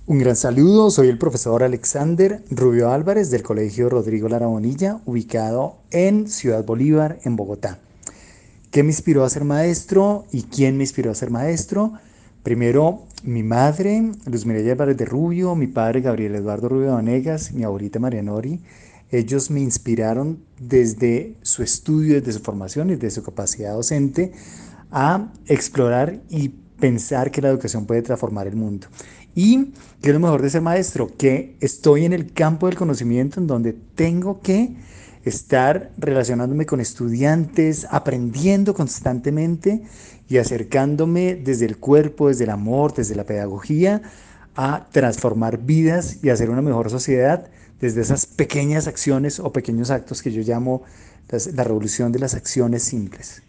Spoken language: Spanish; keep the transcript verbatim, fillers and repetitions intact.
Un gran saludo, soy el profesor Alexander Rubio Álvarez del Colegio Rodrigo Lara Bonilla, ubicado en Ciudad Bolívar, en Bogotá. ¿Qué me inspiró a ser maestro y quién me inspiró a ser maestro? Primero, mi madre, Luz Mireya Álvarez de Rubio, mi padre, Gabriel Eduardo Rubio Vanegas, mi abuelita María Nori. Ellos me inspiraron desde su estudio, desde su formación y desde su capacidad docente a explorar y pensar que la educación puede transformar el mundo. Y qué es lo mejor de ser maestro, que estoy en el campo del conocimiento en donde tengo que estar relacionándome con estudiantes, aprendiendo constantemente y acercándome desde el cuerpo, desde el amor, desde la pedagogía, a transformar vidas y hacer una mejor sociedad desde esas pequeñas acciones o pequeños actos que yo llamo las, la revolución de las acciones simples.